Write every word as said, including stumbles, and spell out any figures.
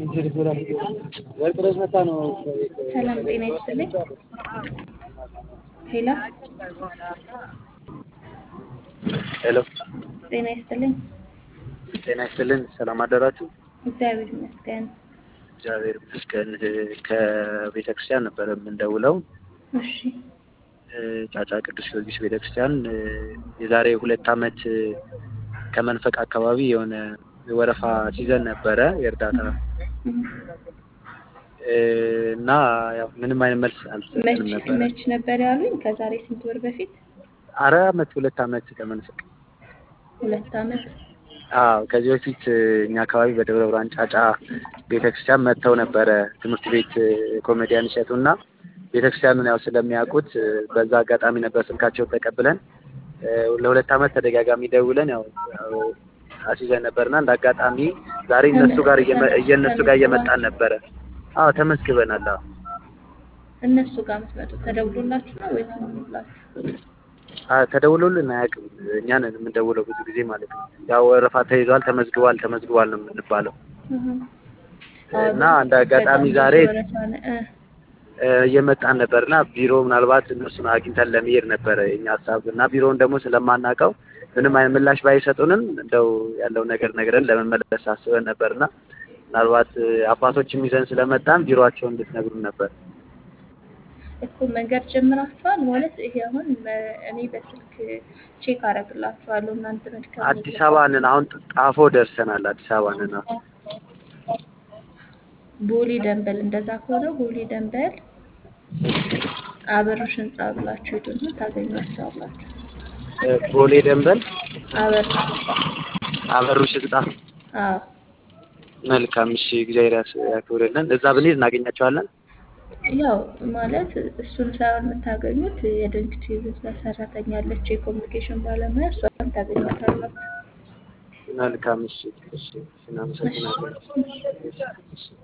ሰላም ጤና ይስጥልኝ። ሄሎ ሄሎ ጤና ይስጥልኝ። ጤና ይስጥልን። ሰላም አደራችሁ? እግዚአብሔር ይመስገን። እግዚአብሔር ይመስገን። ከቤተክርስቲያን ነበር የምንደውለው። እሺ ጫጫ ቅዱስ ጊዮርጊስ ቤተክርስቲያን የዛሬ ሁለት ዓመት ከመንፈቅ አካባቢ የሆነ ወረፋ ሲዘን ነበረ የእርዳታ እና ያው ምንም አይነት መልስ አልሰጠንም ነበር። መች ነበር ያሉኝ? ከዛሬ ስንት ወር በፊት? አረ አመት ሁለት ዓመት ከመንፈቅ ሁለት ዓመት። አዎ ከዚህ በፊት እኛ አካባቢ በደብረ ብርሃን ጫጫ ቤተክርስቲያን መጥተው ነበረ ትምህርት ቤት ኮሜዲያን እሸቱና ቤተክርስቲያኑን ያው ስለሚያውቁት በዛ አጋጣሚ ነበር ስልካቸውን ተቀብለን ለሁለት ዓመት ተደጋጋሚ ደውለን ያው አስይዘን ነበርና እንደ አጋጣሚ ዛሬ እነሱ ጋር እየነሱ ጋር እየመጣን ነበረ። አዎ ተመስግበናል። አዎ እነሱ ጋር መስመጡ ተደውሎላችሁ ነው ወይስ ምን ብላችሁ? አ ተደውሎልን አያውቅም። እኛ ነን የምንደውለው ብዙ ጊዜ ማለት ነው። ያው ወረፋ ተይዟል፣ ተመዝግቧል ተመዝግቧል ነው የምንባለው። እና እንደ አጋጣሚ ዛሬ እየመጣን ነበርና ቢሮ ምናልባት እነሱን አግኝተን ለመሄድ ነበረ የኛ ሀሳብ እና ቢሮውን ደግሞ ስለማናውቀው ምንም አይነት ምላሽ ባይሰጡንም እንደው ያለው ነገር ነግረን ለመመለስ አስበን ነበርና ምናልባት አባቶችም ይዘን ስለመጣን ቢሮአቸውን እንድትነግሩን ነበር። እኮ መንገድ ጀምራችኋል ማለት ይሄ አሁን እኔ በስልክ ቼክ አደርግላችኋለሁ እናንተ መድከም አዲስ አበባ ነን አሁን ጣፎ ደርሰናል። አዲስ አበባ ነን። ቦሌ ደንበል እንደዛ ከሆነ ቦሌ ደንበል አበሩሽ ህንጻ ብላችሁ ሄዱና ታገኟቸዋላችሁ። ቦሌ ደንበል አበሩሽ አበሩሽ ህንጻ። አዎ መልካም እሺ፣ እግዚአብሔር ያክብርልን። እዛ ብንሄድ እናገኛቸዋለን። ያው ማለት እሱን ሳይሆን የምታገኙት የድርጅቱ የቢዝነስ ሰራተኛ አለች፣ የኮሚኒኬሽን ባለሙያ፣ እሷን ታገኟታላችሁ። መልካም እሺ፣ እሺ እናመሰግናለን።